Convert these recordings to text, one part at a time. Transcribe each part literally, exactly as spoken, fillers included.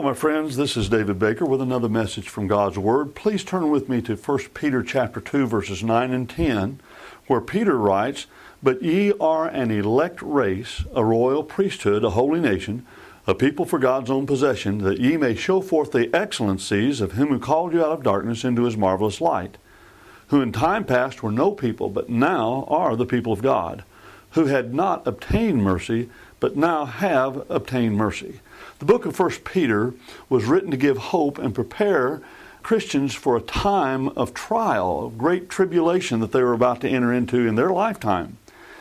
My friends, this is David Baker with another message from God's Word. Please turn with me to First Peter chapter two, verses nine and ten, where Peter writes, "But ye are an elect race, a royal priesthood, a holy nation, a people for God's own possession, that ye may show forth the excellencies of him who called you out of darkness into his marvelous light, who in time past were no people, but now are the people of God, who had not obtained mercy, but now have obtained mercy." The book of First Peter was written to give hope and prepare Christians for a time of trial, of great tribulation that they were about to enter into in their lifetime.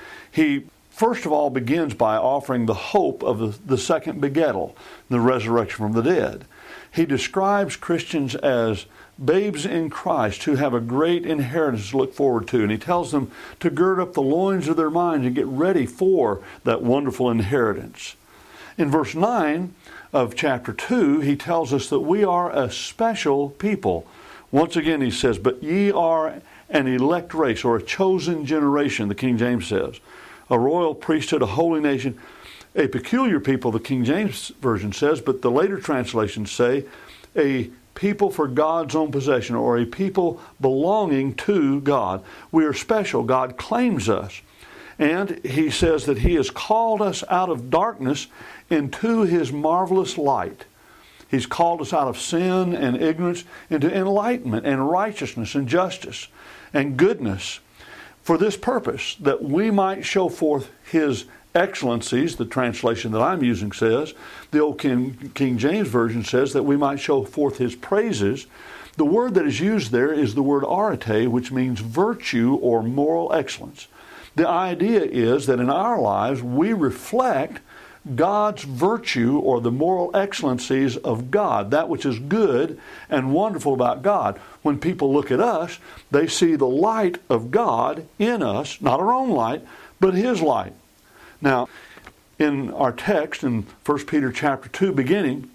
He first of all begins by offering the hope of the, the second begettal, the resurrection from the dead. He describes Christians as babes in Christ who have a great inheritance to look forward to, and he tells them to gird up the loins of their minds and get ready for that wonderful inheritance. In verse nine of chapter two, he tells us that we are a special people. Once again, he says, "But ye are an elect race," or a chosen generation, the King James says, "a royal priesthood, a holy nation, a peculiar people," the King James Version says, but the later translations say, "a people for God's own possession," or a people belonging to God. We are special. God claims us. And he says that he has called us out of darkness into his marvelous light. He's called us out of sin and ignorance into enlightenment and righteousness and justice and goodness for this purpose, that we might show forth his excellencies. The translation that I'm using says, the old King, King James Version says that we might show forth his praises. The word that is used there is the word arete, which means virtue or moral excellence. The idea is that in our lives we reflect God's virtue or the moral excellencies of God, that which is good and wonderful about God. When people look at us, they see the light of God in us, not our own light, but his light. Now, in our text in First Peter chapter two beginning,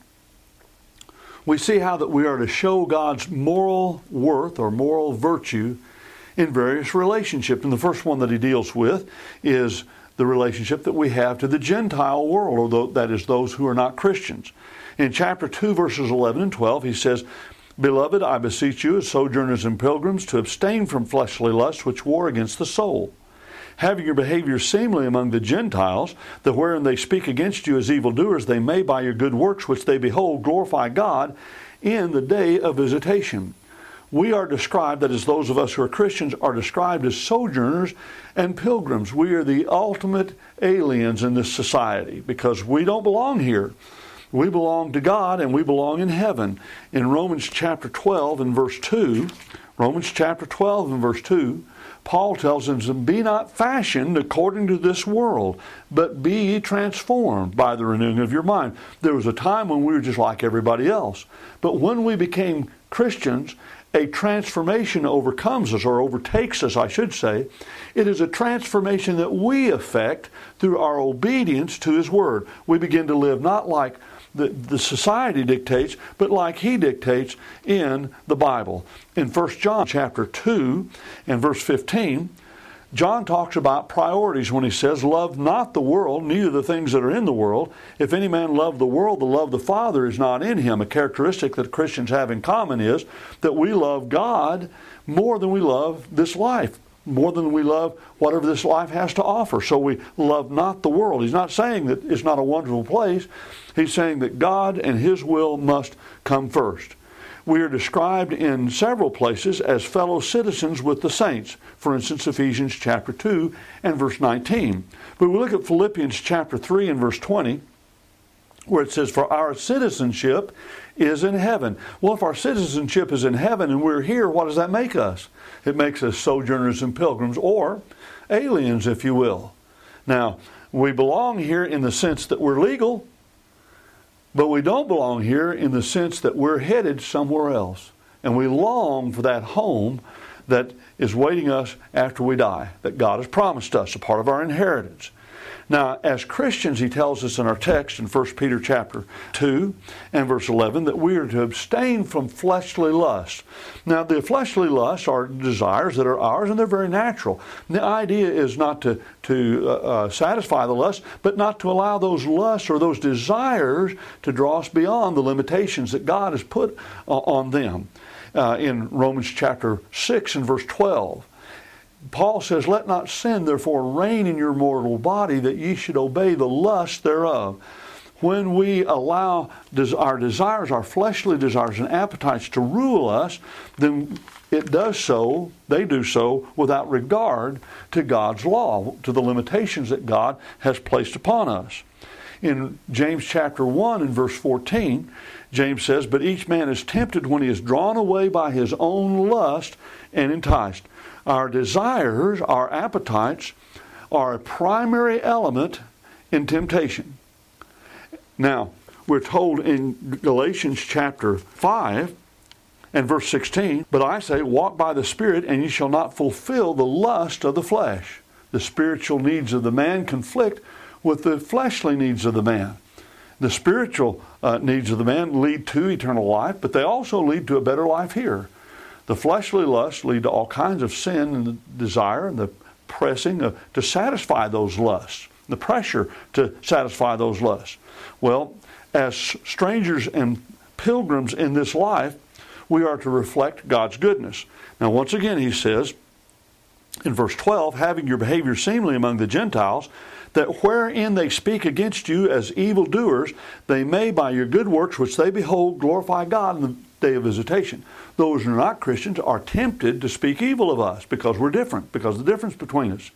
we see how that we are to show God's moral worth or moral virtue in various relationships. And the first one that he deals with is the relationship that we have to the Gentile world, or that is those who are not Christians. In chapter two, verses eleven and twelve, he says, "Beloved, I beseech you, as sojourners and pilgrims, to abstain from fleshly lusts which war against the soul, having your behavior seemly among the Gentiles, that wherein they speak against you as evildoers, they may by your good works which they behold glorify God in the day of visitation." We are described, that is, those of us who are Christians, are described as sojourners and pilgrims. We are the ultimate aliens in this society because we don't belong here. We belong to God and we belong in heaven. In Romans chapter twelve and verse two, Romans chapter twelve and verse two, Paul tells them, "Be not fashioned according to this world, but be ye transformed by the renewing of your mind." There was a time when we were just like everybody else. But when we became Christians, a transformation overcomes us, or overtakes us, I should say. It is a transformation that we effect through our obedience to his word. We begin to live not like the, the society dictates, but like he dictates in the Bible. In First John chapter two and verse fifteen, John talks about priorities when he says, "Love not the world, neither the things that are in the world. If any man love the world, the love of the Father is not in him." A characteristic that Christians have in common is that we love God more than we love this life, more than we love whatever this life has to offer. So we love not the world. He's not saying that it's not a wonderful place. He's saying that God and his will must come first. We are described in several places as fellow citizens with the saints. For instance, Ephesians chapter two and verse nineteen. But we look at Philippians chapter three and verse twenty, where it says, "For our citizenship is in heaven." Well, if our citizenship is in heaven and we're here, what does that make us? It makes us sojourners and pilgrims, or aliens, if you will. Now, we belong here in the sense that we're legal, but we don't belong here in the sense that we're headed somewhere else. And we long for that home that is waiting us after we die, that God has promised us, a part of our inheritance. Now, as Christians, he tells us in our text in First Peter chapter two and verse eleven that we are to abstain from fleshly lusts. Now, the fleshly lusts are desires that are ours, and they're very natural. And the idea is not to, to uh, uh, satisfy the lust, but not to allow those lusts or those desires to draw us beyond the limitations that God has put uh, on them. Uh, in Romans chapter six and verse twelve, Paul says, "Let not sin therefore reign in your mortal body, that ye should obey the lust thereof." When we allow our desires, our fleshly desires and appetites to rule us, then it does so, they do so without regard to God's law, to the limitations that God has placed upon us. In James chapter one and verse fourteen, James says, "But each man is tempted when he is drawn away by his own lust and enticed." Our desires, our appetites, are a primary element in temptation. Now, we're told in Galatians chapter five and verse sixteen, "But I say, walk by the Spirit, and ye shall not fulfill the lust of the flesh." The spiritual needs of the man conflict with the fleshly needs of the man. The spiritual uh, needs of the man lead to eternal life, but they also lead to a better life here. The fleshly lusts lead to all kinds of sin and the desire and the pressing of, to satisfy those lusts, the pressure to satisfy those lusts. Well, as strangers and pilgrims in this life, we are to reflect God's goodness. Now, once again, he says in verse twelve, "Having your behavior seemly among the Gentiles, that wherein they speak against you as evildoers, they may by your good works which they behold glorify God in the day of visitation." Those who are not Christians are tempted to speak evil of us because we're different, because of the difference between us.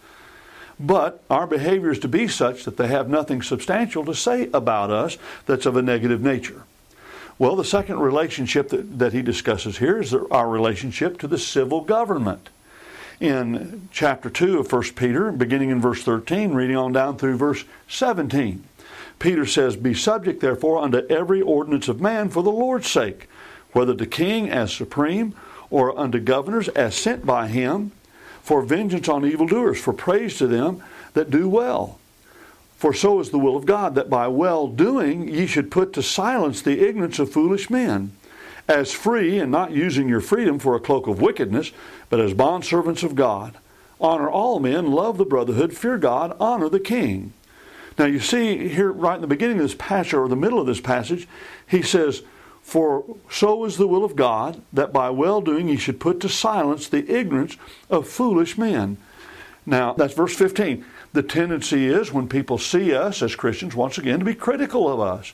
But our behavior is to be such that they have nothing substantial to say about us that's of a negative nature. Well, the second relationship that, that he discusses here is our relationship to the civil government. In chapter two of First Peter, beginning in verse thirteen, reading on down through verse seventeen, Peter says, "Be subject therefore unto every ordinance of man for the Lord's sake, whether to king as supreme, or unto governors as sent by him, for vengeance on evildoers, for praise to them that do well. For so is the will of God, that by well-doing ye should put to silence the ignorance of foolish men, as free, and not using your freedom for a cloak of wickedness, but as bondservants of God. Honor all men, love the brotherhood, fear God, honor the king." Now you see here right in the beginning of this passage, or the middle of this passage, he says, "For so is the will of God, that by well-doing ye should put to silence the ignorance of foolish men." Now, that's verse fifteen. The tendency is when people see us as Christians, once again, to be critical of us,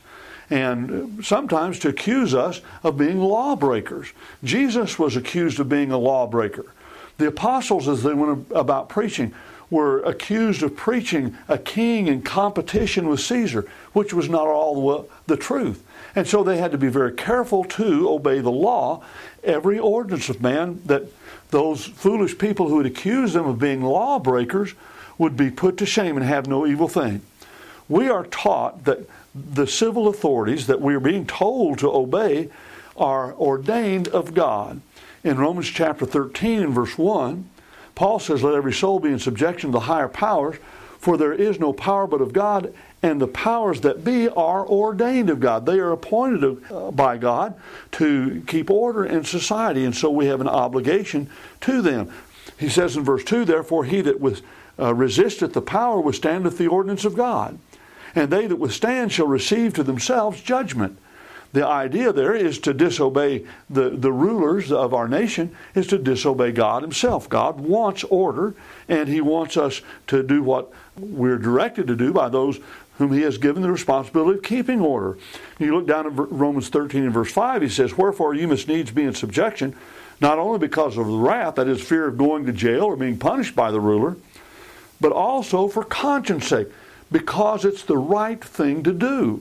and sometimes to accuse us of being lawbreakers. Jesus was accused of being a lawbreaker. The apostles, as they went about preaching, were accused of preaching a king in competition with Caesar, which was not all the truth. And so they had to be very careful to obey the law, every ordinance of man, that those foolish people who would accuse them of being lawbreakers would be put to shame and have no evil thing. We are taught that the civil authorities that we are being told to obey are ordained of God. In Romans chapter thirteen and verse one, Paul says, "Let every soul be in subjection to the higher powers, for there is no power but of God, and the powers that be are ordained of God." They are appointed by God to keep order in society, and so we have an obligation to them. He says in verse two, "Therefore he that with, uh, resisteth the power withstandeth the ordinance of God, and they that withstand shall receive to themselves judgment." The idea there is to disobey the, the rulers of our nation, is to disobey God himself. God wants order, and he wants us to do what we're directed to do by those whom he has given the responsibility of keeping order. You look down at Romans thirteen and verse five, he says, "Wherefore you must needs be in subjection, not only because of the wrath, that is fear of going to jail or being punished by the ruler, but also for conscience sake, because it's the right thing to do."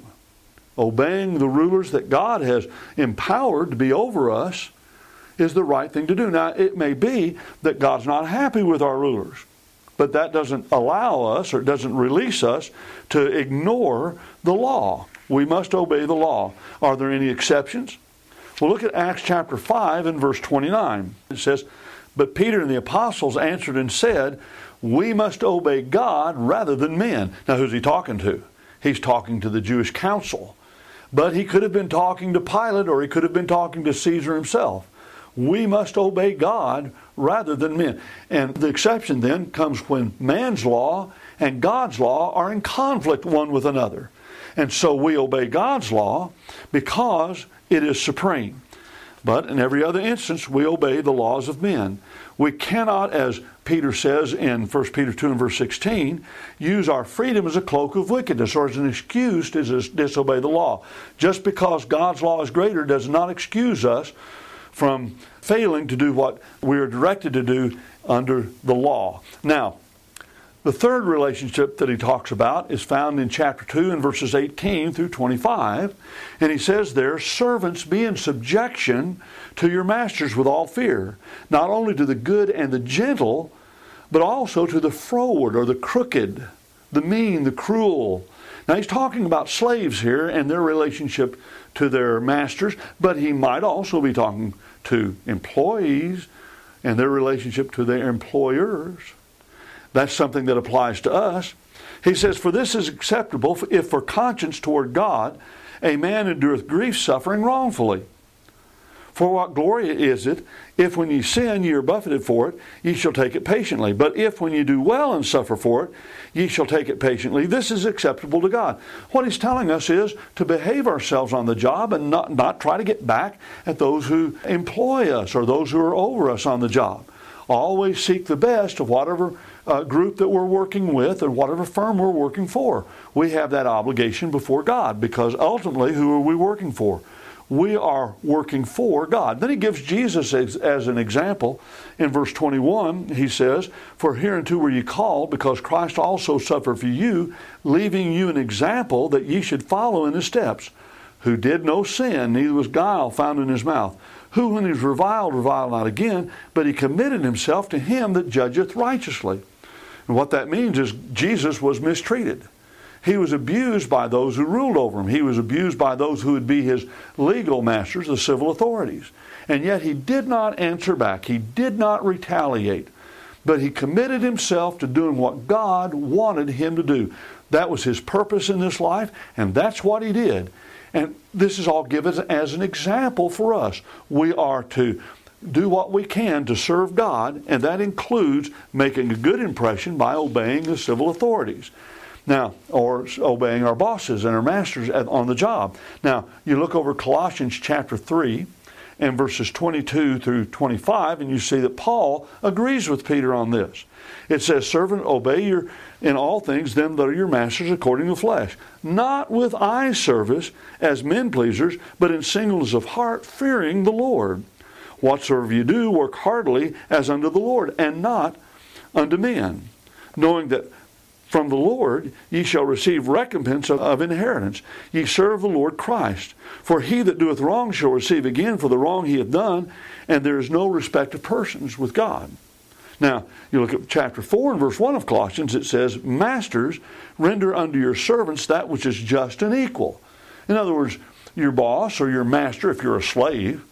Obeying the rulers that God has empowered to be over us is the right thing to do. Now, it may be that God's not happy with our rulers, but that doesn't allow us, or it doesn't release us to ignore the law. We must obey the law. Are there any exceptions? Well, look at Acts chapter five and verse twenty-nine. It says, But Peter and the apostles answered and said, we must obey God rather than men. Now, who's he talking to? He's talking to the Jewish council. But he could have been talking to Pilate, or he could have been talking to Caesar himself. We must obey God rather than men. And the exception then comes when man's law and God's law are in conflict one with another. And so we obey God's law because it is supreme. But in every other instance, we obey the laws of men. We cannot, as Peter says in First Peter two and verse sixteen, use our freedom as a cloak of wickedness or as an excuse to disobey the law. Just because God's law is greater does not excuse us from failing to do what we are directed to do under the law. Now, the third relationship that he talks about is found in chapter two and verses eighteen through twenty-five. And he says there, servants, be in subjection to your masters with all fear, not only to the good and the gentle, but also to the froward or the crooked, the mean, the cruel. Now he's talking about slaves here and their relationship to their masters, but he might also be talking to employees and their relationship to their employers. That's something that applies to us. He says, for this is acceptable if for conscience toward God a man endureth grief suffering wrongfully. For what glory is it, if when ye sin ye are buffeted for it, ye shall take it patiently. But if when ye do well and suffer for it, ye shall take it patiently, this is acceptable to God. What he's telling us is to behave ourselves on the job and not, not try to get back at those who employ us or those who are over us on the job. Always seek the best of whatever uh, group that we're working with and whatever firm we're working for. We have that obligation before God because ultimately, who are we working for? We are working for God. Then he gives Jesus as, as an example. In verse twenty-one, he says, for hereunto were ye called, because Christ also suffered for you, leaving you an example that ye should follow in his steps, who did no sin, neither was guile found in his mouth, who when he was reviled, reviled not again, but he committed himself to him that judgeth righteously. And what that means is Jesus was mistreated. He was abused by those who ruled over him. He was abused by those who would be his legal masters, the civil authorities. And yet he did not answer back. He did not retaliate. But he committed himself to doing what God wanted him to do. That was his purpose in this life, and that's what he did. And this is all given as an example for us. We are to do what we can to serve God, and that includes making a good impression by obeying the civil authorities. Now, or obeying our bosses and our masters on the job. Now, you look over Colossians chapter three and verses twenty-two through twenty-five, and you see that Paul agrees with Peter on this. It says, servant, obey your in all things them that are your masters according to the flesh, not with eye service as men pleasers, but in singleness of heart, fearing the Lord. Whatsoever you do, work heartily as unto the Lord, and not unto men, knowing that from the Lord ye shall receive recompense of, of inheritance. Ye serve the Lord Christ. For he that doeth wrong shall receive again for the wrong he hath done, and there is no respect of persons with God. Now, you look at chapter four and verse one of Colossians, it says, masters, render unto your servants that which is just and equal. In other words, your boss or your master, if you're a slave,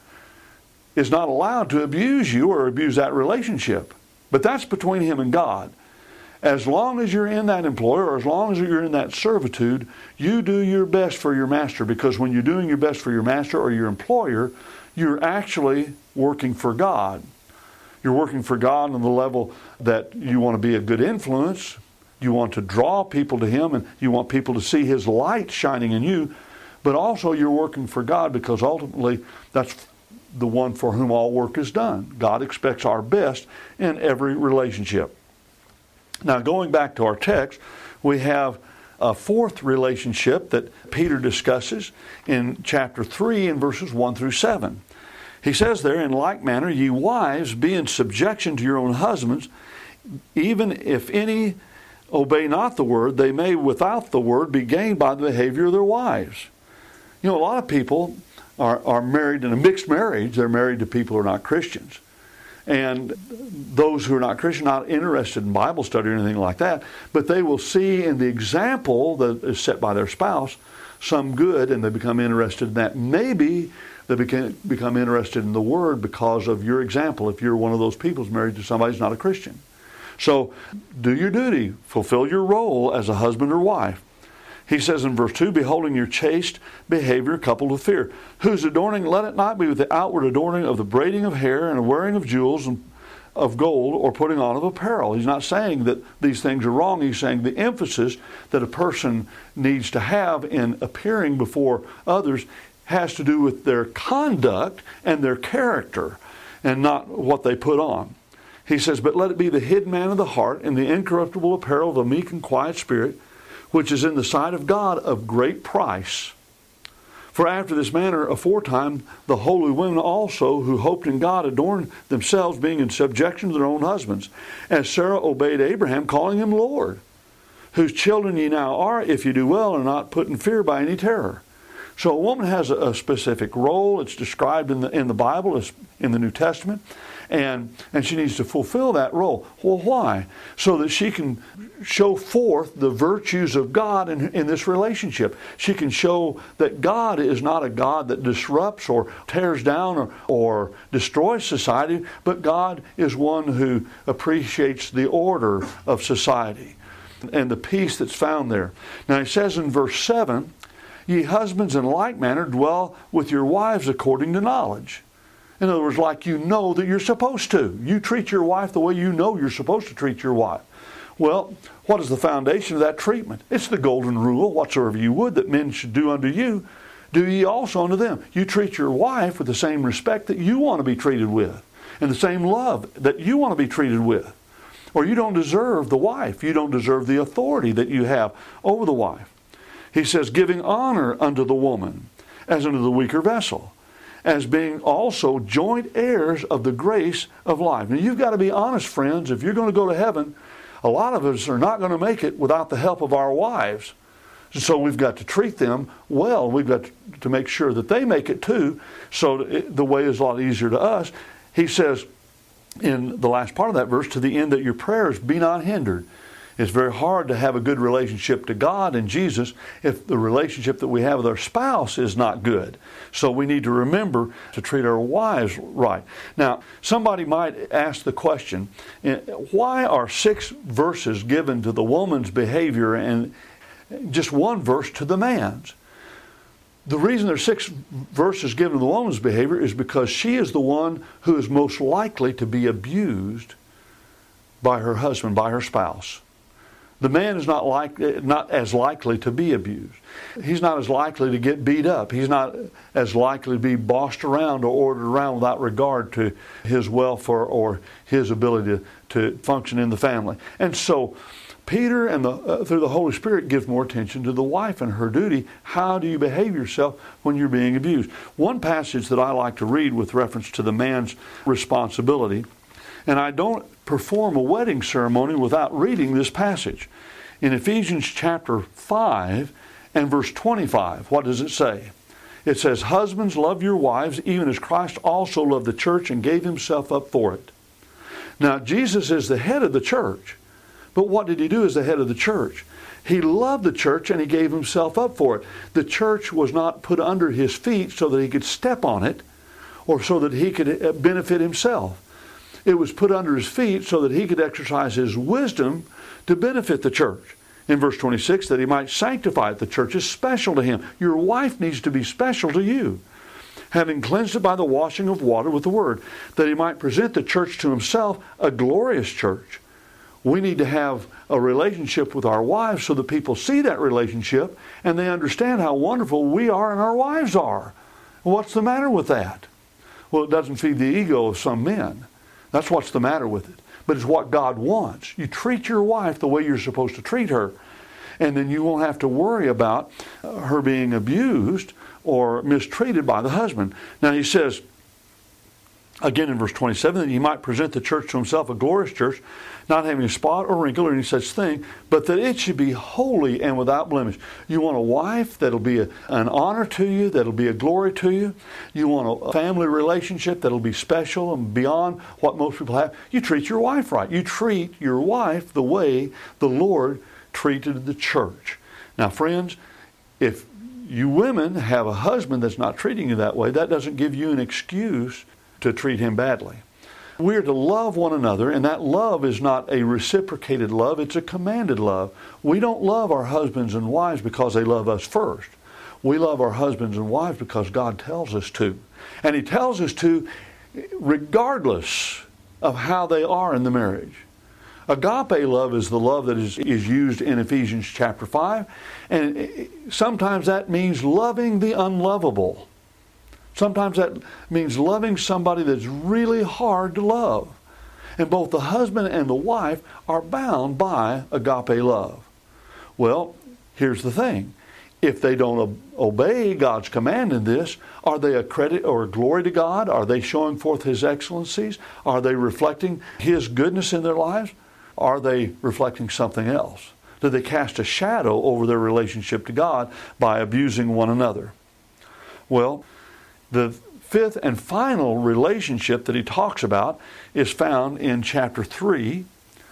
is not allowed to abuse you or abuse that relationship. But that's between him and God. As long as you're in that employer, or as long as you're in that servitude, you do your best for your master, because when you're doing your best for your master or your employer, you're actually working for God. You're working for God on the level that you want to be a good influence, you want to draw people to him, and you want people to see his light shining in you, but also you're working for God because ultimately that's the one for whom all work is done. God expects our best in every relationship. Now, going back to our text, we have a fourth relationship that Peter discusses in chapter three in verses one through seven. He says there, in like manner, ye wives, be in subjection to your own husbands, even if any obey not the word, they may without the word be gained by the behavior of their wives. You know, a lot of people are, are married in a mixed marriage. They're married to people who are not Christians. And those who are not Christian, not interested in Bible study or anything like that, but they will see in the example that is set by their spouse some good and they become interested in that. Maybe they become, become interested in the Word because of your example, if you're one of those people who's married to somebody who's not a Christian. So do your duty. Fulfill your role as a husband or wife. He says in verse two, beholding your chaste behavior coupled with fear, whose adorning, let it not be with the outward adorning of the braiding of hair and the wearing of jewels and of gold or putting on of apparel. He's not saying that these things are wrong. He's saying the emphasis that a person needs to have in appearing before others has to do with their conduct and their character and not what they put on. He says, but let it be the hid man of the heart in the incorruptible apparel of a meek and quiet spirit, which is in the sight of God of great price. For after this manner aforetime the holy women also, who hoped in God, adorned themselves, being in subjection to their own husbands, as Sarah obeyed Abraham, calling him Lord, whose children ye now are, if you do well, and are not put in fear by any terror. So a woman has a, a specific role. It's described in the in the Bible, it's in the New Testament, and and she needs to fulfill that role. Well, why? So that she can show forth the virtues of God in, in this relationship. She can show that God is not a God that disrupts or tears down or, or destroys society, but God is one who appreciates the order of society and the peace that's found there. Now he says in verse seven, ye husbands in like manner dwell with your wives according to knowledge. In other words, like you know that you're supposed to. You treat your wife the way you know you're supposed to treat your wife. Well, what is the foundation of that treatment? It's the golden rule, whatsoever you would that men should do unto you, do ye also unto them. You treat your wife with the same respect that you want to be treated with, and the same love that you want to be treated with. Or you don't deserve the wife. You don't deserve the authority that you have over the wife. He says, giving honor unto the woman as unto the weaker vessel, as being also joint heirs of the grace of life. Now you've got to be honest, friends. If you're going to go to heaven, a lot of us are not going to make it without the help of our wives. So we've got to treat them well. We've got to make sure that they make it too, so the way is a lot easier to us. He says in the last part of that verse, to the end that your prayers be not hindered. It's very hard to have a good relationship to God and Jesus if the relationship that we have with our spouse is not good. So we need to remember to treat our wives right. Now, somebody might ask the question, why are six verses given to the woman's behavior and just one verse to the man's? The reason there's six verses given to the woman's behavior is because she is the one who is most likely to be abused by her husband, by her spouse. The man is not like not as likely to be abused. He's not as likely to get beat up. He's not as likely to be bossed around or ordered around without regard to his welfare or his ability to, to function in the family. And so Peter, and the, uh, through the Holy Spirit, gives more attention to the wife and her duty. How do you behave yourself when you're being abused? One passage that I like to read with reference to the man's responsibility, and I don't perform a wedding ceremony without reading this passage. In Ephesians chapter five and verse twenty-five, what does it say? It says, husbands, love your wives, even as Christ also loved the church and gave himself up for it. Now, Jesus is the head of the church. But what did he do as the head of the church? He loved the church and he gave himself up for it. The church was not put under his feet so that he could step on it or so that he could benefit himself. It was put under his feet so that he could exercise his wisdom to benefit the church. In verse twenty-six, that he might sanctify it. The church is special to him. Your wife needs to be special to you. Having cleansed it by the washing of water with the word, that he might present the church to himself, a glorious church. We need to have a relationship with our wives so that people see that relationship and they understand how wonderful we are and our wives are. What's the matter with that? Well, it doesn't feed the ego of some men. That's what's the matter with it. But it's what God wants. You treat your wife the way you're supposed to treat her. And then you won't have to worry about her being abused or mistreated by the husband. Now he says, again in verse twenty-seven, that he might present the church to himself, a glorious church, not having a spot or wrinkle or any such thing, but that it should be holy and without blemish. You want a wife that'll be a, an honor to you, that'll be a glory to you. You want a family relationship that'll be special and beyond what most people have. You treat your wife right. You treat your wife the way the Lord treated the church. Now, friends, if you women have a husband that's not treating you that way, that doesn't give you an excuse to treat him badly. We are to love one another, and that love is not a reciprocated love, it's a commanded love. We don't love our husbands and wives because they love us first. We love our husbands and wives because God tells us to. And He tells us to regardless of how they are in the marriage. Agape love is the love that is, is used in Ephesians chapter five. And sometimes that means loving the unlovable. Sometimes that means loving somebody that's really hard to love. And both the husband and the wife are bound by agape love. Well, here's the thing. If they don't obey God's command in this, are they a credit or a glory to God? Are they showing forth His excellencies? Are they reflecting His goodness in their lives? Are they reflecting something else? Do they cast a shadow over their relationship to God by abusing one another? Well, the fifth and final relationship that he talks about is found in chapter three,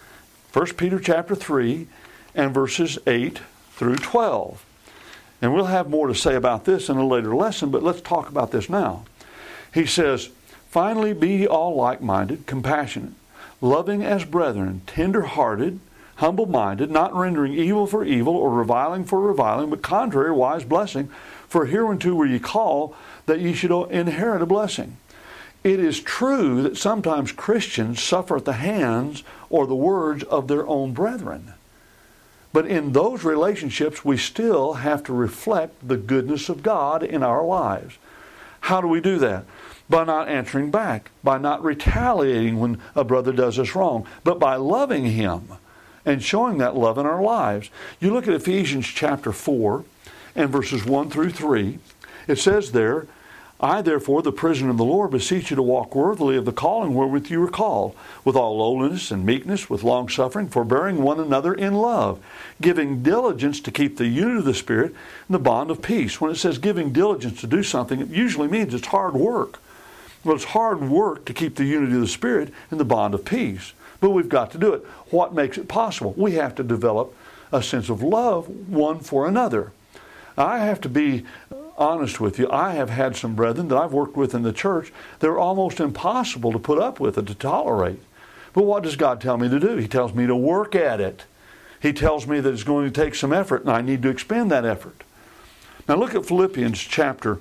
First Peter chapter three, and verses eight through twelve. And we'll have more to say about this in a later lesson, but let's talk about this now. He says, "Finally be all like-minded, compassionate, loving as brethren, tender-hearted, humble-minded, not rendering evil for evil or reviling for reviling, but contrariwise blessing. For hereunto were ye called, that ye should inherit a blessing." It is true that sometimes Christians suffer at the hands or the words of their own brethren. But in those relationships, we still have to reflect the goodness of God in our lives. How do we do that? By not answering back, by not retaliating when a brother does us wrong, but by loving him and showing that love in our lives. You look at Ephesians chapter four and verses one through three. It says there, "I therefore, the prisoner of the Lord, beseech you to walk worthily of the calling wherewith you were called, with all lowliness and meekness, with longsuffering, forbearing one another in love, giving diligence to keep the unity of the Spirit and the bond of peace." When it says giving diligence to do something, it usually means it's hard work. Well, it's hard work to keep the unity of the Spirit and the bond of peace. But we've got to do it. What makes it possible? We have to develop a sense of love one for another. I have to be honest with you. I have had some brethren that I've worked with in the church that are almost impossible to put up with and to tolerate. But what does God tell me to do? He tells me to work at it. He tells me that it's going to take some effort and I need to expend that effort. Now look at Philippians chapter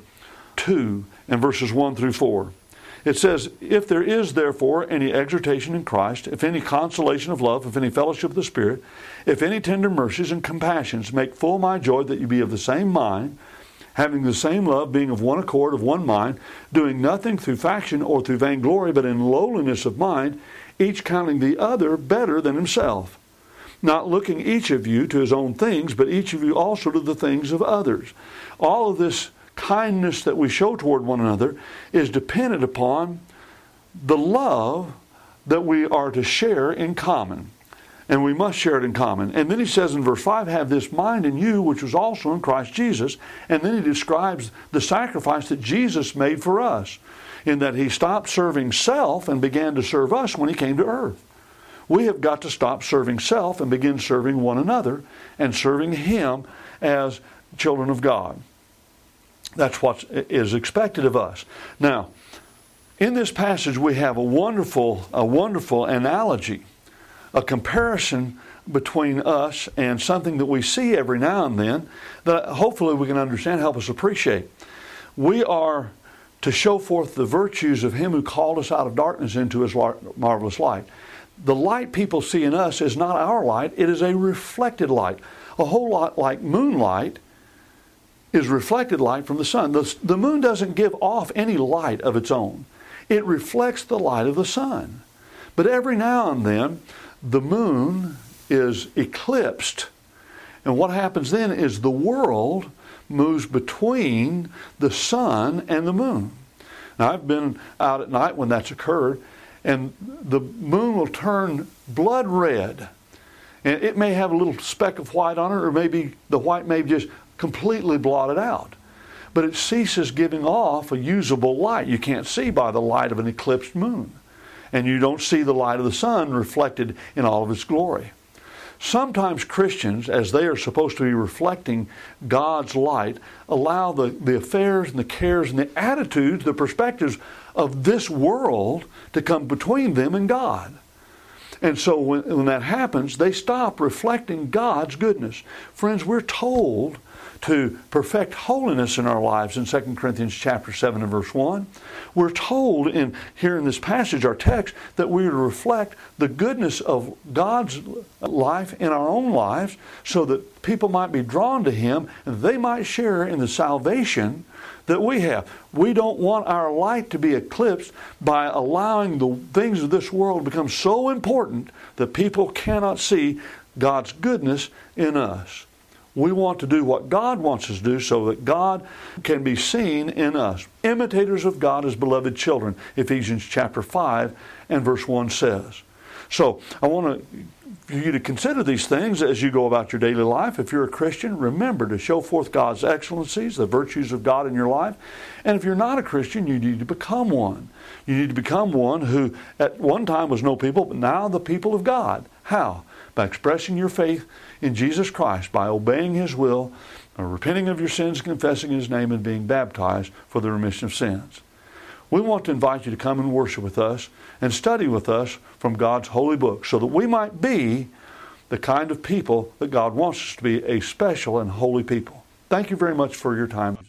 two and verses one through four. It says, "If there is therefore any exhortation in Christ, if any consolation of love, if any fellowship of the Spirit, if any tender mercies and compassions, make full my joy that you be of the same mind, having the same love, being of one accord, of one mind, doing nothing through faction or through vainglory, but in lowliness of mind, each counting the other better than himself. Not looking each of you to his own things, but each of you also to the things of others." All of this kindness that we show toward one another is dependent upon the love that we are to share in common. And we must share it in common. And then he says in verse five, "Have this mind in you, which was also in Christ Jesus." And then he describes the sacrifice that Jesus made for us, in that he stopped serving self and began to serve us when he came to earth. We have got to stop serving self and begin serving one another and serving him as children of God. That's what is expected of us. Now, in this passage we have a wonderful, a wonderful analogy, a comparison between us and something that we see every now and then that hopefully we can understand, help us appreciate. We are to show forth the virtues of him who called us out of darkness into his marvelous light. The light people see in us is not our light, it is a reflected light. A whole lot like moonlight is reflected light from the sun. The, the moon doesn't give off any light of its own. It reflects the light of the sun. But every now and then, the moon is eclipsed. And what happens then is the world moves between the sun and the moon. Now, I've been out at night when that's occurred, and the moon will turn blood red. And it may have a little speck of white on it, or maybe the white may just completely blotted out. But it ceases giving off a usable light. You can't see by the light of an eclipsed moon. And you don't see the light of the sun reflected in all of its glory. Sometimes Christians, as they are supposed to be reflecting God's light, allow the, the affairs and the cares and the attitudes, the perspectives of this world to come between them and God. And so when, when that happens, they stop reflecting God's goodness. Friends, we're told to perfect holiness in our lives in Second Corinthians chapter seven and verse one. We're told in here in this passage, our text, that we are to reflect the goodness of God's life in our own lives so that people might be drawn to Him and they might share in the salvation that we have. We don't want our light to be eclipsed by allowing the things of this world to become so important that people cannot see God's goodness in us. We want to do what God wants us to do so that God can be seen in us. Imitators of God as beloved children, Ephesians chapter five and verse one says. So I want to, you to consider these things as you go about your daily life. If you're a Christian, remember to show forth God's excellencies, the virtues of God in your life. And if you're not a Christian, you need to become one. You need to become one who at one time was no people, but now the people of God. How? By expressing your faith in Jesus Christ, by obeying His will, by repenting of your sins, confessing His name, and being baptized for the remission of sins. We want to invite you to come and worship with us and study with us from God's holy book so that we might be the kind of people that God wants us to be, a special and holy people. Thank you very much for your time.